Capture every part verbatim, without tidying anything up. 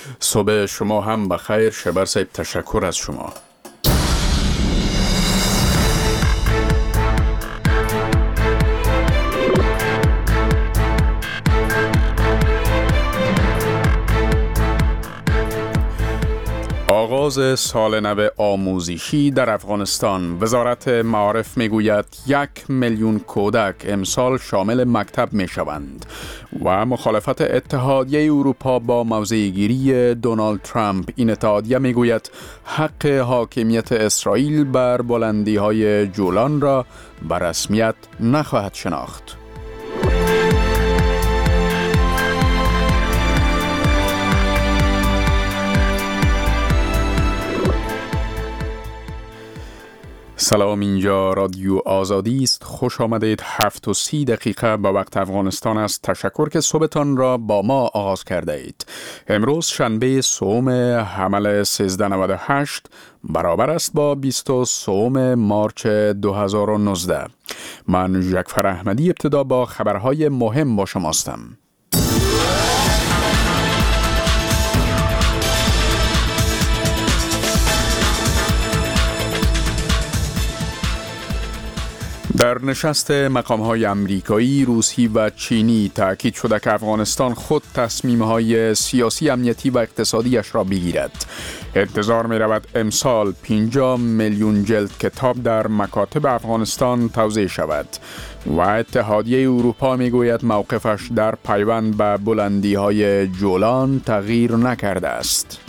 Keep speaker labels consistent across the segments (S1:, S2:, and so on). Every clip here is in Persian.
S1: صبح شما هم بخیر. شبر صاحب تشکر از شما. آغاز سال نو آموزشی در افغانستان. وزارت معارف میگوید یک میلیون کودک امسال شامل مکتب میشوند و مخالفت اتحادیه اروپا با موضع‌گیری دونالد ترامپ. این اتحادیه میگوید حق حاکمیت اسرائیل بر بلندی‌های جولان را به رسمیت نخواهد شناخت. سلام، اینجا رادیو آزادی است. خوش آمدید. هفت و سی دقیقه به وقت افغانستان است. تشکر که صبحتان را با ما آغاز کرده اید. امروز شنبه سوم حمل سیزده نود و هشت برابر است با بیست و سوم مارچ دو هزار و نوزده. من جعفر احمدی ابتدا با خبرهای مهم با شما هستم. در نشست مقام‌های امریکایی، روسی و چینی تأکید شده که افغانستان خود تصمیم‌های سیاسی، امنیتی و اقتصادیش را بگیرد. انتظار می‌رود امسال پنجاه میلیون جلد کتاب در مکاتب افغانستان توزیع شود و اتحادیه اروپا می‌گوید موقفش در پیوند به بلندی‌های جولان تغییر نکرده است.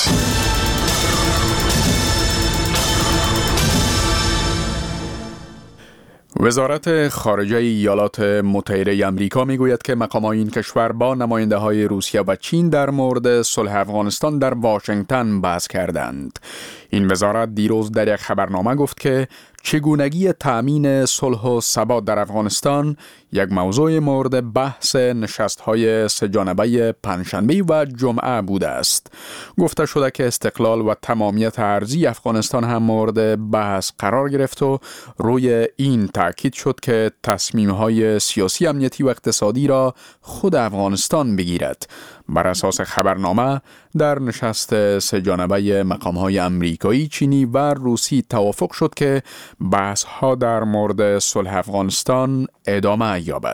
S1: وزارت خارجه ایالات متحده آمریکا میگوید که مقامات این کشور با نماینده‌های روسیه و چین در مورد صلح افغانستان در واشنگتن بحث کردند. این وزارت دیروز در یک خبرنامه گفت که چگونگی تأمین صلح و ثبات در افغانستان یک موضوع مورد بحث نشست‌های سه‌جانبه پنجشنبه و جمعه بوده است. گفته شده که استقلال و تمامیت ارضی افغانستان هم مورد بحث قرار گرفت و روی این تأکید شد که تصمیم‌های سیاسی، امنیتی و اقتصادی را خود افغانستان بگیرد. بر اساس خبرنامه در نشست سه‌جانبه مقام‌های امریکایی، چینی و روسی توافق شد که بحث‌ها در مورد صلح افغانستان ادامه یابد.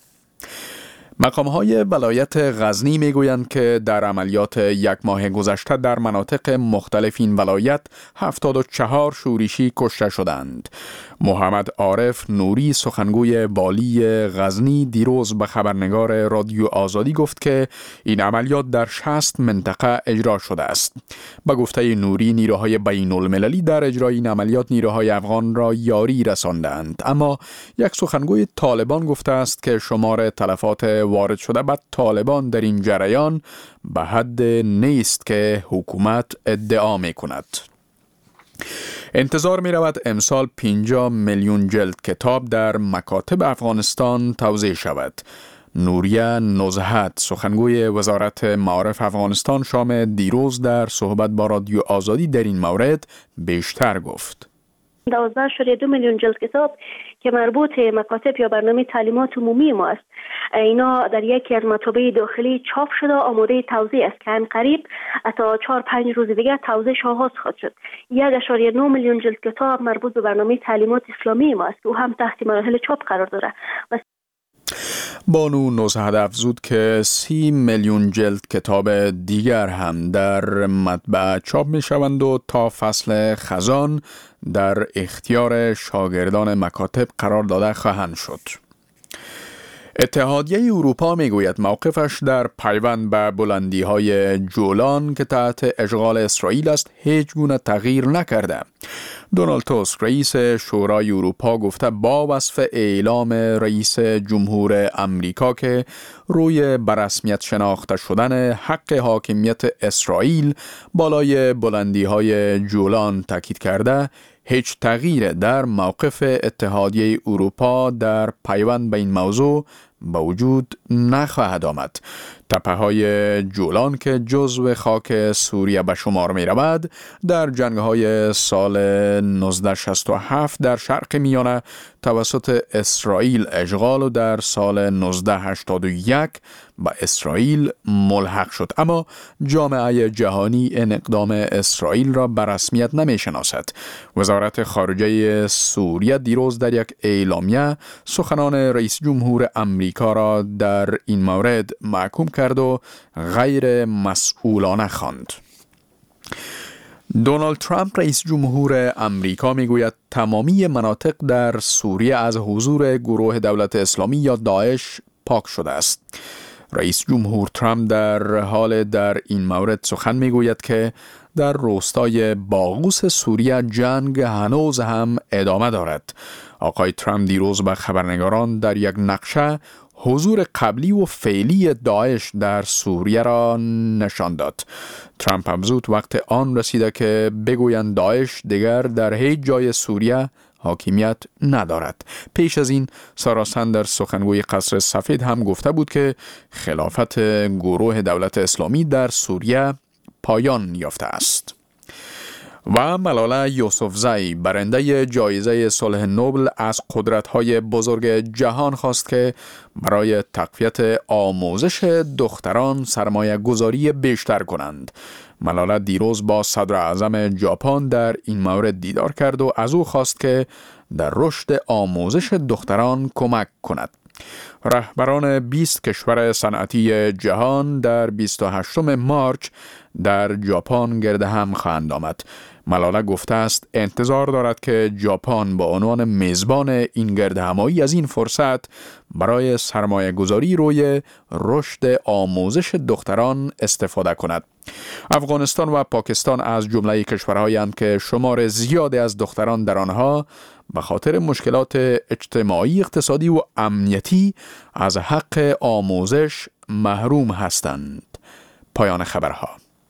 S1: مقام‌های ولایت غزنی میگویند که در عملیات یک ماه گذشته در مناطق مختلف این ولایت هفتاد و چهار شورشی کشته شدند. محمد عارف نوری، سخنگوی والی غزنی، دیروز به خبرنگار رادیو آزادی گفت که این عملیات در شصت منطقه اجرا شده است. به گفته نوری، نیروهای بین المللی در اجرای این عملیات نیروهای افغان را یاری رساندند، اما یک سخنگوی طالبان گفته است که شمار تلفات وارد شده به طالبان در این جریان به حد نیست که حکومت ادعا می کند. انتظار می رود امسال پنجاه میلیون جلد کتاب در مکاتب افغانستان توزیع شود. نوریه نزهت، سخنگوی وزارت معارف افغانستان، شام دیروز در صحبت با رادیو آزادی در این مورد بیشتر گفت.
S2: دوازده ممیز دو میلیون جلد کتاب که مربوط مکاتب یا برنامه تعلیمات عمومی ما است، اینا در یکی از مطابع داخلی چاپ شده، آماده توزیع است که ان قریب تا چهار پنج روز دیگر توزیعش آغاز خواهد شد. یک ممیز نه میلیون جلد کتاب مربوط به برنامه تعلیمات اسلامی ما است، او هم تحت مراحل چاپ قرار داره.
S1: بانو نزهت افزود که سی میلیون جلد کتاب دیگر هم در مطبعه چاپ می شوند و تا فصل خزان در اختیار شاگردان مکاتب قرار داده خواهند شد. اتحادیه اروپا میگوید موقفش در پیوند به بلندی‌های جولان که تحت اشغال اسرائیل است هیچ گونه تغییر نکرده. دونالد توسک، رئیس شورای اروپا، گفته با وصف اعلام رئیس جمهور امریکا که روی برسمیت شناخته شدن حق حاکمیت اسرائیل بالای بلندی‌های جولان تاکید کرده، هیچ تغییر در موقف اتحادیه اروپا در پیوند به این موضوع به وجود نخواهد آمد. تپه‌های جولان که جزو خاک سوریه به شمار می رود در جنگ‌های سال نوزده شصت و هفت در شرق میانه توسط اسرائیل اشغال و در سال نوزده هشتاد و یک به اسرائیل ملحق شد، اما جامعه جهانی این اقدام اسرائیل را به رسمیت نمی شناسد. وزارت خارجه سوریه دیروز در یک اعلامیه سخنان رئیس جمهور امریکا را در این مورد محکوم کرد و غیر مسئولانه خواند. دونالد ترامپ رئیس جمهور امریکا میگوید تمامی مناطق در سوریه از حضور گروه دولت اسلامی یا داعش پاک شده است. رئیس جمهور ترامپ در حال در این مورد سخن میگوید که در روستای باغوس سوریه جنگ هنوز هم ادامه دارد. آقای ترامپ دیروز به خبرنگاران در یک نقشه حضور قبلی و فعلی داعش در سوریه را نشان داد. ترامپ افزود وقت آن رسیده که بگویند داعش دیگر در هیچ جای سوریه حاکمیت ندارد. پیش از این سارا سندرز سخنگوی قصر سفید هم گفته بود که خلافت گروه دولت اسلامی در سوریه پایان یافته است. و ملاله یوسفزئی برنده جایزه صلح نوبل از قدرت‌های بزرگ جهان خواست که برای تقویت آموزش دختران سرمایه گذاری بیشتر کنند. ملاله دیروز با صدر اعظم ژاپن در این مورد دیدار کرد و از او خواست که در رشد آموزش دختران کمک کند. رهبران بیست کشور صنعتی جهان در بیست و هشتم مارچ در ژاپن گرد هم خواهند آمد. ملاله گفته است انتظار دارد که ژاپن با عنوان میزبان این گرد همایی از این فرصت برای سرمایه گذاری روی رشد آموزش دختران استفاده کند. افغانستان و پاکستان از جمله کشورهایی هستند که شمار زیادی از دختران در آنها به خاطر مشکلات اجتماعی، اقتصادی و امنیتی از حق آموزش محروم هستند. پایان خبرها.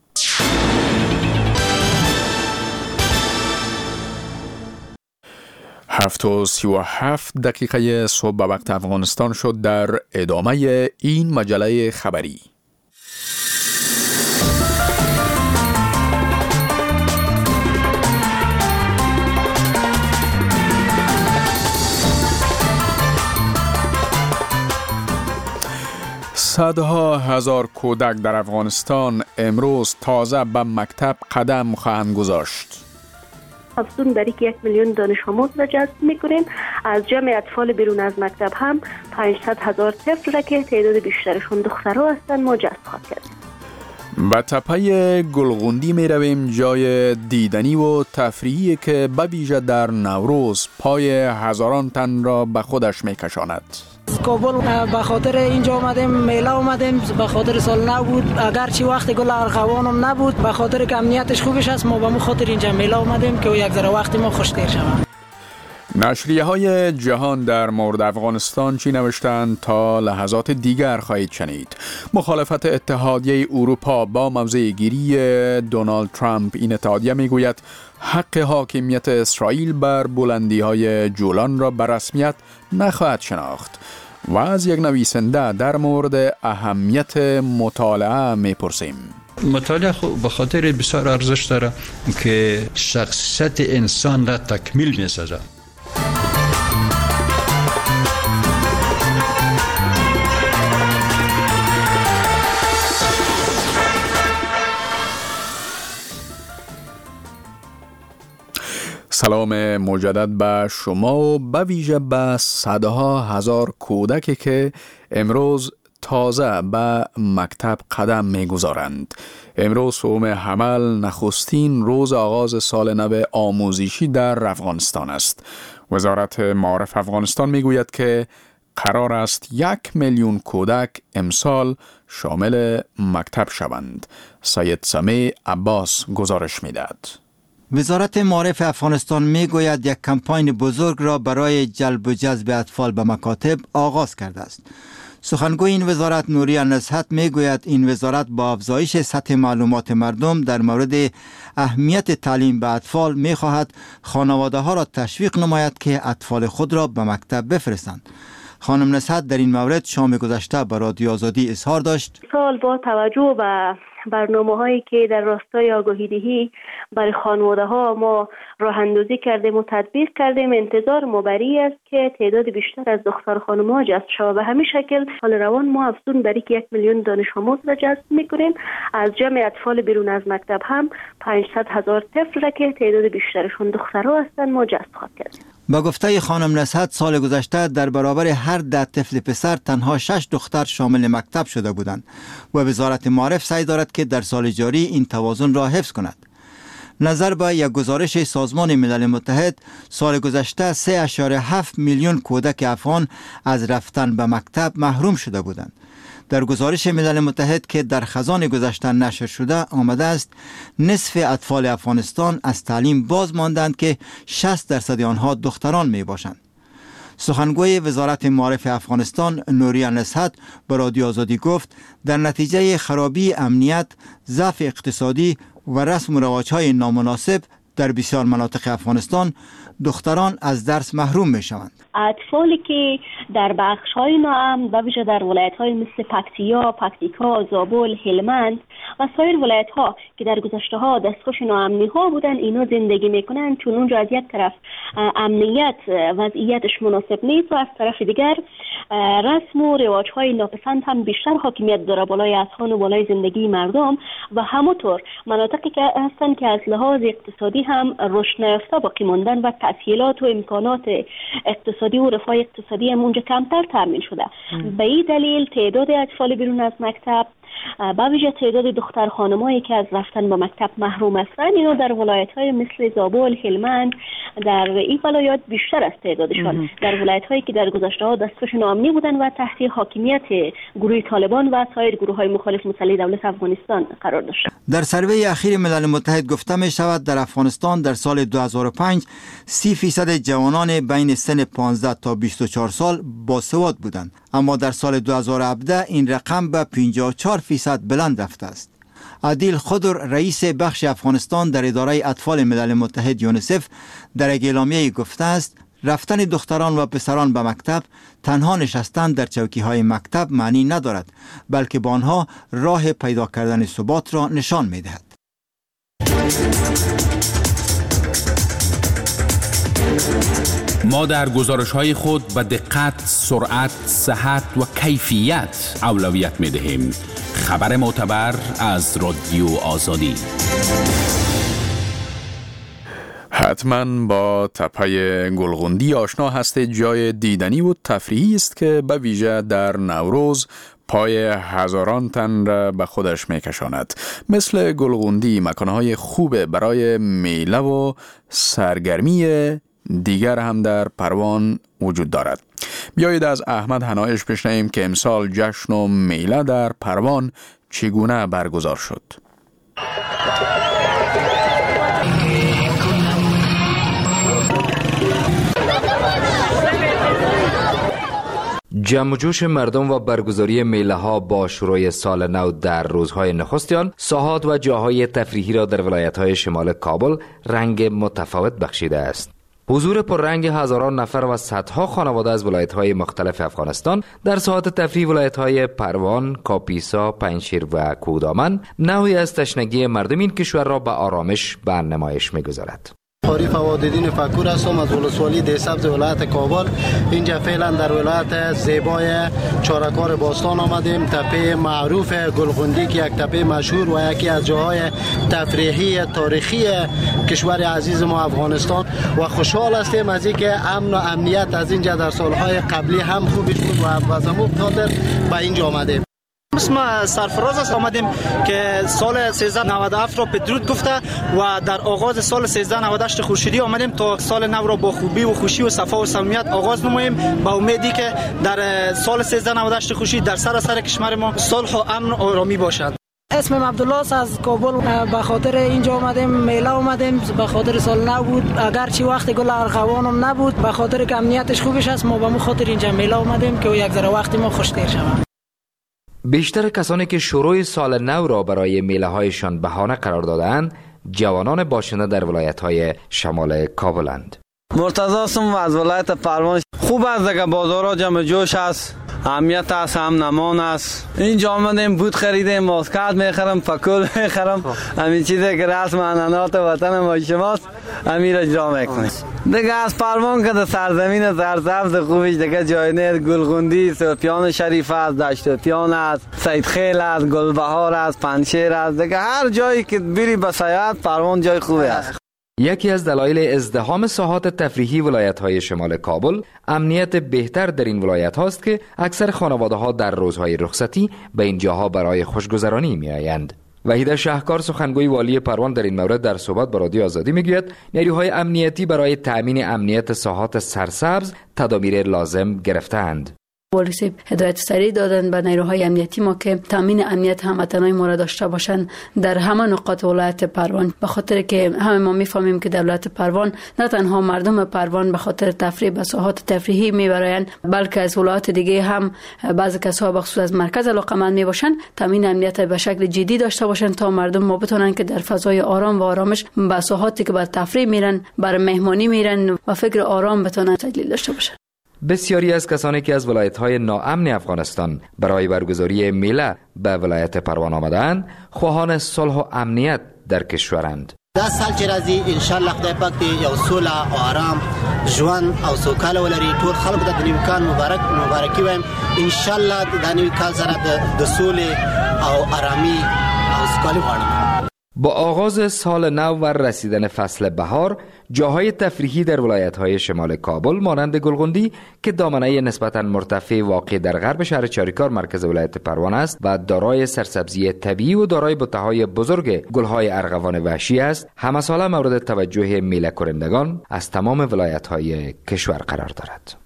S1: هفت و سی و هفت دقیقه صبح به وقت افغانستان شد. در ادامه این مجله خبری صدها هزار کودک در افغانستان امروز تازه به مکتب قدم خواهند گذاشت.
S2: افزون بر یک میلیون دانش آموز را جذب می‌کنیم. از جمع اطفال بیرون از مکتب هم پانصد هزار طفل را که تعداد بیشترشون دخترها هستند ما جذب خواهد کرد.
S1: به تپه گلغوندی می رویم، جای دیدنی و تفریحی که به ویژه در نوروز پای هزاران تن را به خودش می کشاند.
S3: کابل به خاطر اینجا آمدیم، میله آمدیم، به خاطر سال نو بود، اگرچه وقت گل ارغوانم نبود، به خاطر که امنیتش خوبش است ما به مو خاطر اینجا میله آمدیم که یک ذره وقت ما خوشتر شود.
S1: نشریه های جهان در مورد افغانستان چی نوشتند تا لحظات دیگر خواهید شنید. مخالفت اتحادیه اروپا با موضع گیری دونالد ترامپ. این اتحادیه میگوید حق حاکمیت اسرائیل بر بلندی های جولان را به رسمیت نخواهد شناخت. و از یک نویسنده در مورد اهمیت مطالعه میپرسیم.
S4: مطالعه به خاطر بسیار ارزش داره که شخصیت انسان را تکمیل میسازه.
S1: سلام مجدد به شما و به ویژه به صدها هزار کودکی که امروز تازه به مکتب قدم می‌گذارند. امروز سوم حمل، نخستین روز آغاز سال نو آموزشی در افغانستان است. وزارت معارف افغانستان میگوید که قرار است یک میلیون کودک امسال شامل مکتب شوند. سید سمیع عباس گزارش می‌دهد.
S5: وزارت معارف افغانستان میگوید یک کمپاین بزرگ را برای جلب و جذب اطفال به مکاتب آغاز کرده است. سخنگوی این وزارت نوری نصحت میگوید این وزارت با افزایش سطح معلومات مردم در مورد اهمیت تعلیم به اطفال میخواهد خانواده ها را تشویق نماید که اطفال خود را به مکتب بفرستند. خانم نصحت در این مورد شام گذشته به رادیو آزادی اظهار داشت:
S2: سال با توجه به برنامه هایی که در راستای آگاهی دهی برای خانواده ها ما راه اندازی کردیم و تطبیق کردیم، انتظار ما بری است که تعداد بیشتر از دختر خانم ها جذب شود. به همین شکل سال روان ما افزون برای که یک میلیون دانش آموز را جذب میکنیم. از جمع اطفال بیرون از مکتب هم پانصد هزار طفل را که تعداد بیشترشون دخترها هستند ما جذب خواهد کردیم.
S5: با گفته خانم نصحت سال گذشته در برابر هر ده طفل پسر تنها شش دختر شامل مکتب شده بودند و وزارت معارف سعی دارد که در سال جاری این توازن را حفظ کند. نظر به یک گزارش سازمان ملل متحد سال گذشته سه اشاره هفت میلیون کودک افغان از رفتن به مکتب محروم شده بودند. در گزارش ملل متحد که در خزان گذشته نشر شده آمده است نصف اطفال افغانستان از تعلیم باز ماندند که شصت درصد آنها دختران می باشند. سخنگوی وزارت معارف افغانستان نوریا نصحت به رادیو آزادی گفت در نتیجه خرابی امنیت، ضعف اقتصادی و رسم و رواج‌های نامناسب در بسیار مناطق افغانستان دختران از درس محروم می شوند.
S2: اطفالی که در بخش‌های ناامن و ویژه در ولایت‌های مثل پکتیا، پکتیکا، زابل، هلمند و سایر ولایت‌ها که در گذشته‌ها دستخوش ناامنی‌ها بودن اینا زندگی می‌کنند، چون اونجا از یک طرف امنیت وضعیتش مناسب نیست و از طرف دیگر رسم و رواج‌های ناپسند هم بیشتر حاکمیت داره بالای اذهان و بالای زندگی مردم و همونطور مناطقی که هستن که از لحاظ اقتصادی هم رشد نیافته باقی ماندن و تسهیلات و امکانات اقتصادی و رفاه اقتصادی هم اونجا کمتر تامین شده. به این دلیل تعداد اطفال بیرون از مکتب با ویژه تعداد دختر خانمایی که از رفتن به مکتب محروم هستند اینا در ولایت‌های مثل زابل، هلمند در این ولایات بیشتر از تعدادشان در ولایت‌هایی که در گذشته‌ها دستخوش ناامنی بودند و تحت حاکمیت گروه طالبان و سایر گروه‌های مخالف مسلح دولت افغانستان قرار داشتند.
S5: در سروی اخیر ملل متحد گفته می شود در افغانستان در سال دو هزار و پنج سی فیصد جوانان بین سن پانزده تا بیست و چهار سال باسواد بودند، اما در سال دو هزار و هفده این رقم به پنجاه و چهار فیصد بلند رفته است. عادل خضر رئیس بخش افغانستان در اداره اطفال ملل متحد یونیسف در یک اعلامیه گفته است رفتن دختران و پسران به مکتب تنها نشستن در چوکی‌های مکتب معنی ندارد، بلکه با آنها راه پیدا کردن ثبات را نشان می‌دهد.
S6: ما در گزارش‌های خود به دقت، سرعت، صحت و کیفیت اولویت می‌دهیم. خبر معتبر از رادیو آزادی.
S1: حتما با تپه گلغندی آشنا هستید. جای دیدنی و تفریحی است که به ویژه در نوروز پای هزاران تن را به خودش میکشاند. مثل گلغندی مکانهای خوب برای میله و سرگرمی دیگر هم در پروان وجود دارد. بیایید از احمد حنایش بشنویم که امسال جشن و میله در پروان چگونه برگزار شد.
S7: جمع و جوش مردم و برگزاری میله ها با شروع سال نو در روزهای نخستیان ساحات و جاهای تفریحی را در ولایت‌های شمال کابل رنگ متفاوت بخشیده است. حضور پررنگ هزاران نفر و صدها خانواده از ولایت‌های مختلف افغانستان در ساحات تفریحی ولایت‌های پروان، کاپیسا، پنجشیر و کودامن نوعی از تشنگی مردم این کشور را به آرامش به نمایش می‌گذارد.
S8: قاری فواددین فکور هستم از ولسوالی دهسبز ولایت کابل. اینجا فعلا در ولایت زیبای چارکار باستان آمدیم. تپه معروف گلغندی که یک تپه مشهور و یکی از جاهای تفریحی تاریخی کشور عزیز ما افغانستان و خوشحال هستیم از اینکه امن و امنیت از اینجا در سالهای قبلی هم خوبش بود و از همون خاطر به اینجا آمدیم.
S9: اسم سرفراز است. آمدیم که سال سیزده نود و هفت را بدرود گفته و در آغاز سال سیزده نود و هشت خورشیدی آمدیم تا سال نو را با خوبی و خوشی و صفا و صمیمیت آغاز نماییم با امیدی که در سال سیزده نود و هشت خورشید در سراسر کشور ما صلح و امن و آرامی باشد.
S3: اسمم عبدالله از کابل. به خاطر اینجا آمدیم، میله آمدیم، به خاطر سال نو بود. اگر چی وقت گل ارغوانم نبود به خاطر که امنیتش خوبش است ما به مو خاطر اینجا میله آمدیم که یک ذره وقت ما خوشتر شود.
S7: بیشتر کسانی که شروع سال نو را برای میله هایشان بهانه قرار دادند جوانان باشنده در ولایت های شمال کابلند.
S10: مرتضی هستم از ولایت پروان. خوب است دیگه، بازارها جمع جوش است، اهمیت است، هم نمان است. اینجا آمدیم بود خریدیم، ماسکات میخرم، پکول میخرم، همین چیزی که رسم انانات وطن ما شماست همین اجرا میکنیم دیگه. از پروان که در سرزمین سرسبز خوبش دیگه جای نیست. گلغوندی، سوپیان شریف است، دشت پیان است، سیدخیل است، گلبهار است، پنشیر است دیگه. هر جایی که بری به سیاحت پروان جای خوبی است.
S7: یکی از دلایل ازدحام ساحات تفریحی ولایت‌های شمال کابل امنیت بهتر در این ولایت هاست که اکثر خانواده‌ها در روزهای رخصتی به این جاها برای خوشگذرانی می‌آیند. وحید شهکار سخنگوی والی پروان در این مورد در صحبت با رادیو آزادی میگوید نیروهای امنیتی برای تأمین امنیت ساحات سرسبز تدابیر لازم گرفتند.
S11: والی صاحب هدایت سریع دادن به نیروهای امنیتی ما که تامین امنیت هموطنان ما را داشته باشند در همه نقاط ولایت پروان، به خاطر که همه ما میفهمیم که دولت پروان نه تنها مردم پروان به خاطر تفریح به ساحات تفریحی میبرند، بلکه از ولایات دیگه هم بعضی کسا به خصوص از مرکز علاقه‌مند میباشند تامین امنیت به شکل جدی داشته باشند تا مردم ما بتونن که در فضای آرام و آرامش به ساحاتی که بر تفریح میرن، بر مهمانی میرن و فکر آرام بتونن تجلیل داشته باشند.
S7: بسیاری از کسانی که از ولایت‌های ناامن افغانستان برای برگزاری میله به ولایت پروان آمدند، خواهان صلح و امنیت در کشورند.
S12: دا سال چې راځي ان شاء الله خدای پاک دې یو سوله او آرام ژوند او سوکاله ولري. ټول خلک د نوي کال مبارک مبارکي وایم. ان شاء الله د نوي کال سره د سولې او آرامي او سوکالي غواړم.
S7: با آغاز سال نو و رسیدن فصل بهار، جاهای تفریحی در ولایت‌های شمال کابل مانند گلغوندی که دامنه نسبتاً مرتفع واقع در غرب شهر چاریکار مرکز ولایت پروان است و دارای سرسبزی طبیعی و دارای بوته‌های بزرگ گل‌های ارغوان وحشی است، همه ساله مورد توجه میله کنندگان از تمام ولایت‌های کشور قرار دارد.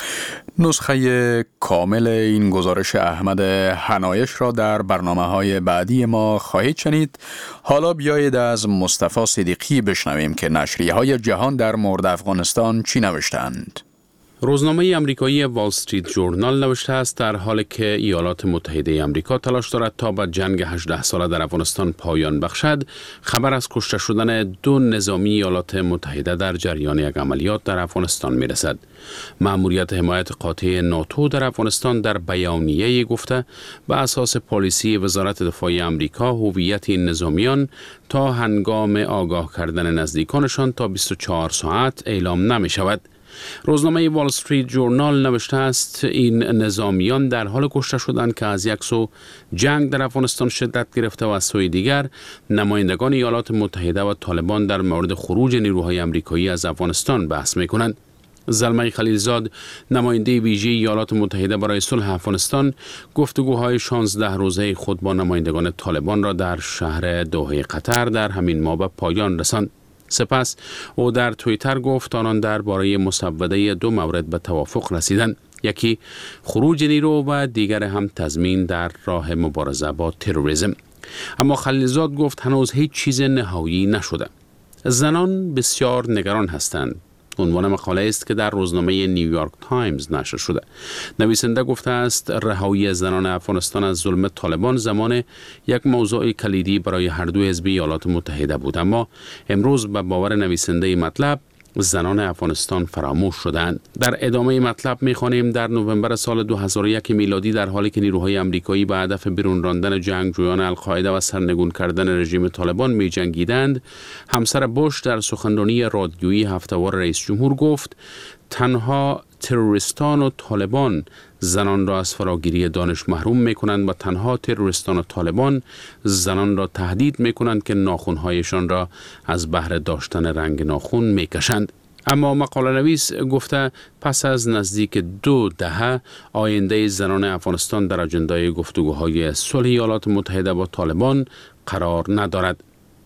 S1: نسخه کامل این گزارش احمد حنایش را در برنامه‌های بعدی ما خواهید شنید. حالا بیایید از مصطفی صدیقی بشنویم که نشریه‌های جهان در مورد افغانستان چی نوشتند.
S6: روزنامه امریکایی وال استریت جورنال نوشته است در حالی که ایالات متحده آمریکا تلاش دارد تا به جنگ هجده ساله در افغانستان پایان بخشد، خبر از کشته شدن دو نظامی ایالات متحده در جریان یک عملیات در افغانستان میرسد. مأموریت حمایت قاطع ناتو در افغانستان در بیانیه گفته به اساس پالیسی وزارت دفاع آمریکا هویت این نظامیان تا هنگام آگاه کردن نزدیکانشان تا بیست و چهار ساعت اعلام نمی شود. روزنامه وال استریت جورنال نوشته است این نظامیان در حال کشته شدند که از یک سو جنگ در افغانستان شدت گرفته و از سوی دیگر نمایندگان ایالات متحده و طالبان در مورد خروج نیروهای آمریکایی از افغانستان بحث می‌کنند. زلمه خلیلزاد نماینده ویژه ایالات متحده برای صلح افغانستان گفتگوهای شانزده روزه خود با نمایندگان طالبان را در شهر دوحه قطر در همین ماه به پایان رساند. سپس او در توییتر گفت آنان درباره مسوده دو مورد به توافق رسیدند، یکی خروج نیرو و دیگر هم تضمین در راه مبارزه با تروریسم. اما خلیلزاد گفت هنوز هیچ چیز نهایی نشده. زنان بسیار نگران هستند. عنوان مقاله است که در روزنامه نیویورک تایمز نشر شده. نویسنده گفته است رهایی زنان افغانستان از ظلم طالبان زمان یک موضوع کلیدی برای هر دو حزب ایالات متحده بود، اما امروز به باور نویسنده مطلب زنان افغانستان فراموش شدند. در ادامه مطلب می‌خوانیم در نوامبر سال دو هزار و یک میلادی در حالی که نیروهای آمریکایی به هدف بیرون راندن جنگجویان القاعده و سرنگون کردن رژیم طالبان می‌جنگیدند، همسر بوش در سخنرانی رادیویی هفته‌وار رئیس جمهور گفت تنها تروریستان و طالبان زنان را از فراگیری دانش محروم می‌کنند و تنها تروریستان و طالبان زنان را تهدید می‌کنند که ناخن‌هایشان را از بهر داشتن رنگ ناخن می‌کشند. اما مقاله نویس گفته پس از نزدیک دو دهه آینده زنان افغانستان در اجندای گفتگوهای صلح ایالات متحده با طالبان قرار ندارد.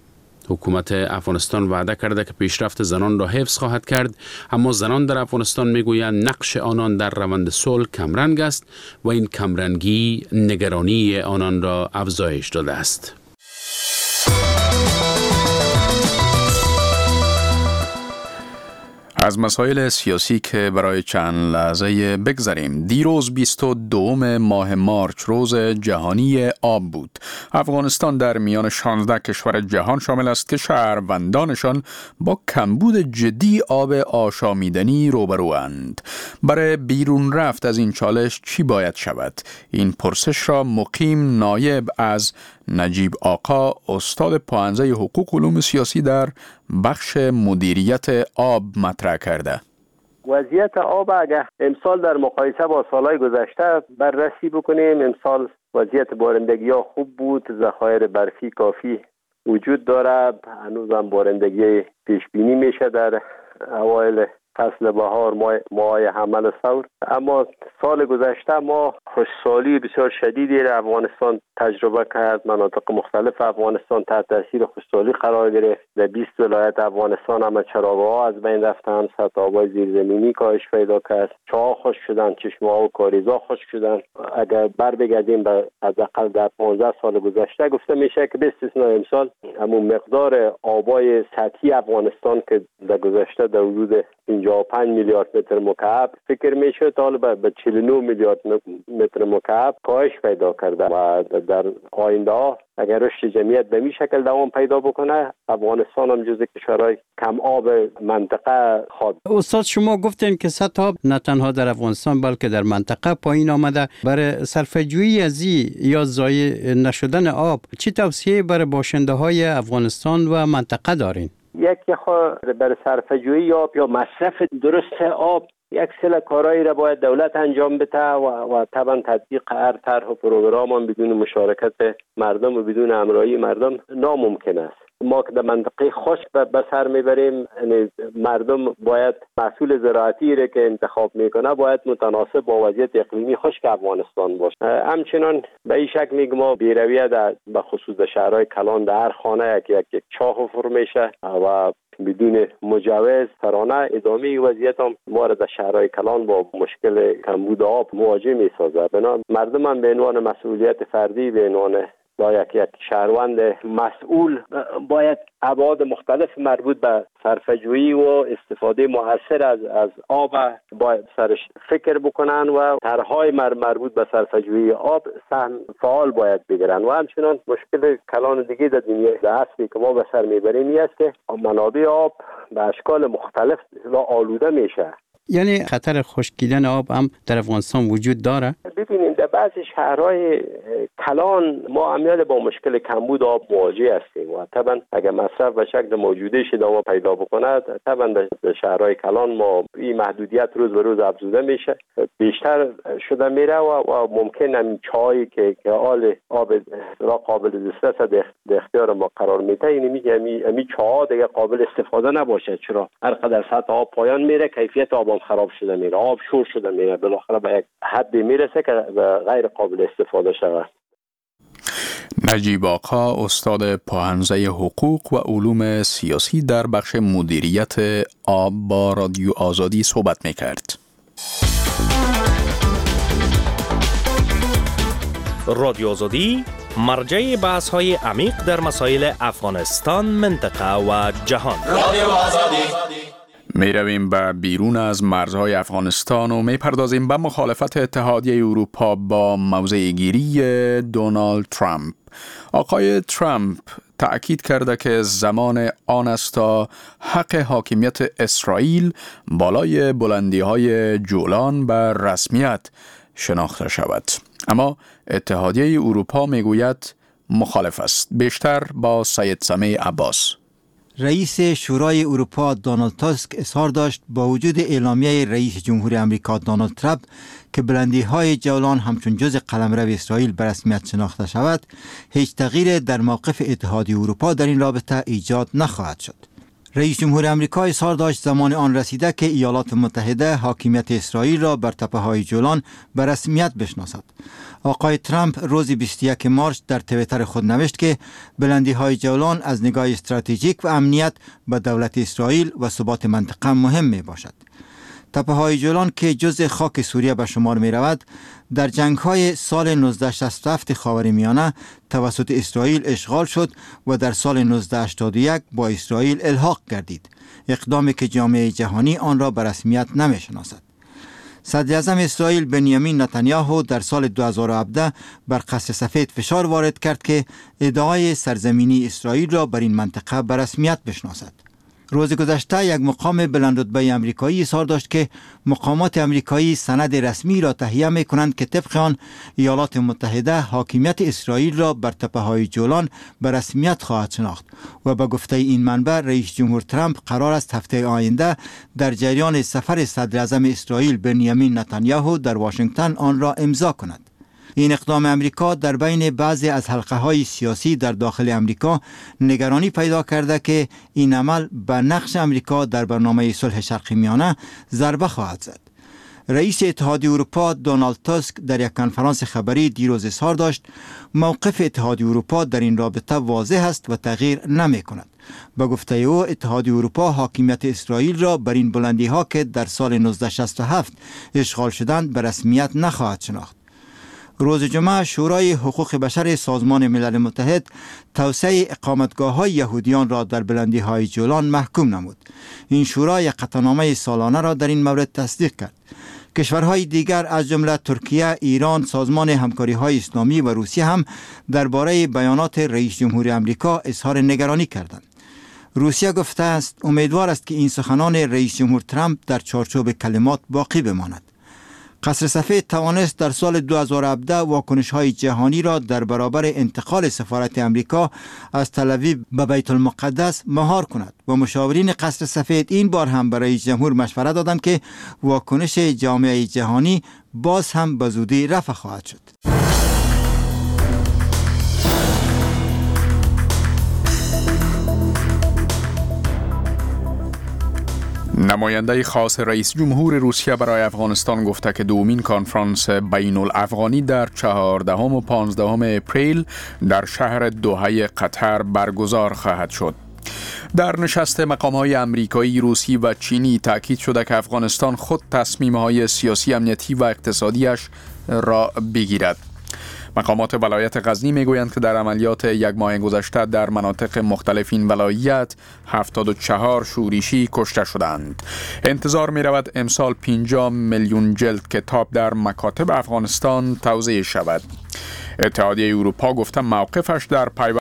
S6: حکومت افغانستان وعده کرده که پیشرفت زنان را حفظ خواهد کرد، اما زنان در افغانستان میگویند نقش آنان در روند صلح کمرنگ است و این کمرنگی نگرانی آنان را افزایش داده است.
S1: از مسائل سیاسی که برای چند لحظه بگذریم. دیروز بیست و دوم ماه مارچ روز جهانی آب بود. افغانستان در میان شانزده کشور جهان شامل است که شهروندانشان با کمبود جدی آب آشامیدنی روبروند. برای بیرون رفت از این چالش چی باید شود؟ این پرسش را مقیم نایب از نجیب آقا، استاد پوهنځی حقوق علوم سیاسی در بخش مدیریت آب مطرح کرده.
S13: وضعیت آب اگر امسال در مقایسه با سالهای گذشته بررسی بکنیم، امسال وضعیت بارندگی ها خوب بود، ذخایر برفی کافی وجود داره، هنوز هم بارندگی پیش بینی میشه در اوایل فصل بهار، ماه حمل ثور. اما سال گذشته ما خشکسالی بسیار شدیدی در افغانستان تجربه کرد. مناطق مختلف افغانستان تحت تاثیر خشکسالی قرار گرفت. در بیست ولایت افغانستان هم چراغ‌ها از بین رفتن، سطح آب‌های زیرزمینی کاهش پیدا کرد، چاه‌ها خشک شدن، چشمه‌ها و کاریزها خشک شدن. اگر بر بگردیم به حداقل در پانزده سال گذشته گفته میشه که به استثنای امسال همون مقدار آبای سطحی افغانستان که در گذشته در حدود پنجاه و پنج میلیارد متر مکعب فکر میشه تا حالا به چهل و نه میلیارد متر مکعب کاهش پیدا کرده و در آینده ها اگر رشد جمعیت به این شکل دوام پیدا بکنه، افغانستان هم جزو کشورهای کم آب منطقه خواهد.
S14: استاد شما گفتین که سطح آب نه تنها در افغانستان بلکه در منطقه پایین آمده. برای صرفه‌جویی از این یا ضایع نشدن آب چی توصیه برای باشنده های افغانستان و منطقه دارین؟
S13: یکی خواهد برای صرفه‌جویی آب یا مصرف درست آب یک سری کارهایی را باید دولت انجام بده و, و طبعا تطبیق هر طرح و پروگرام هم بدون مشارکت مردم و بدون همراهی مردم ناممکن است. ما که در منطقه خشک به سر میبریم، مردم باید محصول زراعتی را که انتخاب میکنه باید متناسب با وضعیت اقلیمی خشک افغانستان باشه. همچنان به این شکل میگم ما بیرویه در به خصوص در شهرهای کلان در هر خانه یک یک چاه فرو میشه و بدون مجوز سرانه ادامه وضعیت هم ما را در شهرهای کلان با مشکل کمبود آب مواجه می سازه. بنا مردم هم به عنوان مسئولیت فردی به عنوان با یک یک شهروند مسئول باید ابعاد مختلف مربوط به صرفه‌جویی و استفاده مؤثر از از آب باید سرش فکر بکنن و طرح‌های مربوط به صرفه‌جویی آب سهم فعال باید بگیرن. و همچنان مشکل کلان دیگه در دنیا در اصلی که ما به سر میبریم این است که منابع آب به اشکال مختلف آلوده میشه.
S14: یعنی خطر خشکیدن آب هم در افغانستان وجود داره؟
S13: ببینید در بعضی شهرهای کلان ما امیال با مشکل کمبود آب مواجه هستیم و طبعا اگر مصرف به شکل موجودش ادامه پیدا بکنه، طبعا در شهرهای کلان ما این محدودیت روز به روز افزوده میشه، بیشتر شده میره و, و ممکن این چایی که که آل آب را قابل دسترس در اختیار ما قرار میده، این میگه امی چاها دیگه قابل استفاده نباشه. چرا هر قدر سطح آب پایان میره کیفیت آب خراب شده میره، آب شور شده میره، بالاخره به یک حدی میرسه که غیر قابل استفاده شود.
S1: نجیب آقا، استاد پوهنځی حقوق و علوم سیاسی در بخش مدیریت آب با رادیو آزادی صحبت میکرد.
S15: رادیو آزادی مرجع بحث های عمیق در مسائل افغانستان، منطقه و جهان. رادیو آزادی.
S1: می رویم به بیرون از مرزهای افغانستان و می پردازیم به مخالفت اتحادیه اروپا با موضع گیری دونالد ترامپ. آقای ترامپ تأکید کرده که زمان آن است تا حق حاکمیت اسرائیل بالای بلندی‌های جولان به رسمیت شناخته شود. اما اتحادیه اروپا می گوید مخالف است. بیشتر با سید سمیع عباس.
S5: رئیس شورای اروپا دونالد تاسک اظهار داشت با وجود اعلامیه رئیس جمهور امریکا دونالد ترامپ که بلندی های جولان همچون جزء قلمرو اسرائیل به رسمیت شناخته شود، هیچ تغییر در موقف اتحادیه اروپا در این رابطه ایجاد نخواهد شد. رئیس جمهور امریکا اظهار داشت زمان آن رسیده که ایالات متحده حاکمیت اسرائیل را بر تپه های جولان به رسمیت بشناسد. آقای ترامپ روز بیست و یکم مارس در توییتر خود نوشت که بلندی های جولان از نگاه استراتژیک و امنیت به دولت اسرائیل و ثبات منطقه مهم می باشد. تپه های جولان که جزء خاک سوریه به شمار می رود در جنگ های سال نوزده شصت و هفت خاورمیانه توسط اسرائیل اشغال شد و در سال نوزده هشتاد و یک با اسرائیل الحاق گردید، اقدامی که جامعه جهانی آن را به رسمیت نمی شناسد. صدر اعظم اسرائیل بنیامین نتانیاهو در سال دو هزار و هفده بر قصر سفید فشار وارد کرد که ادعای سرزمینی اسرائیل را بر این منطقه به رسمیت بشناسد. روز گذشته یک مقام بلندرتبه امریکایی اظهار داشت که مقامات امریکایی سند رسمی را تهیه می کنند که طبق آن ایالات متحده حاکمیت اسرائیل را بر تپه های جولان به رسمیت خواهد شناخت و به گفته این منبع رئیس جمهور ترامپ قرار است هفته آینده در جریان سفر صدر اعظم اسرائیل بنیامین نتانیاهو در واشنگتن آن را امضا کند. این اقدام امریکا در بین بعضی از حلقه های سیاسی در داخل امریکا نگرانی پیدا کرده که این عمل به نقش امریکا در برنامه صلح شرق میانه ضربه خواهد زد. رئیس اتحادیه اروپا دونالد تاسک در یک کنفرانس خبری دیروز اظهار داشت موقف اتحادیه اروپا در این رابطه واضح است و تغییر نمی کند. به گفته او اتحادیه اروپا حاکمیت اسرائیل را بر این بلندی ها که در سال نوزده شصت و هفت اشغال شدند به رسمیت نخواهد شناخت. روز جمعه شورای حقوق بشر سازمان ملل متحد توسعه اقامتگاه های یهودیان را در بلندی های جولان محکوم نمود. این شورا یک قطعنامه سالانه را در این مورد تصدیق کرد. کشورهای دیگر از جمله ترکیه، ایران، سازمان همکاری های اسلامی و روسیه هم درباره بیانات رئیس جمهور آمریکا اظهار نگرانی کردند. روسیه گفته است امیدوار است که این سخنان رئیس جمهور ترامپ در چارچوب کلمات باقی بماند. قصر سفید توانست در سال دو هزار و هفده واکنش‌های جهانی را در برابر انتقال سفارت امریکا از تل‌آویو به بیت المقدس مهار کند و مشاورین قصر سفید این بار هم برای رئیس جمهور مشورت دادند که واکنش جامعه جهانی باز هم به زودی رفع خواهد شد.
S1: نماینده خاص رئیس جمهور روسیه برای افغانستان گفته که دومین کنفرانس بین الافغانی در چهاردهم و پانزدهم اپریل در شهر دوحه قطر برگزار خواهد شد. در نشست مقام‌های آمریکایی، روسی و چینی تاکید شده که افغانستان خود تصمیم‌های سیاسی، امنیتی و اقتصادیش را بگیرد. مقامات ولایت غزنی میگویند که در عملیات یک ماه گذشته در مناطق مختلف این ولایت هفتاد و چهار شورشی کشته شدند. انتظار می رود امسال پنجاه میلیون جلد کتاب در مکاتب افغانستان توزیع شود. اتحادیه اروپا گفته موقفش در پیوند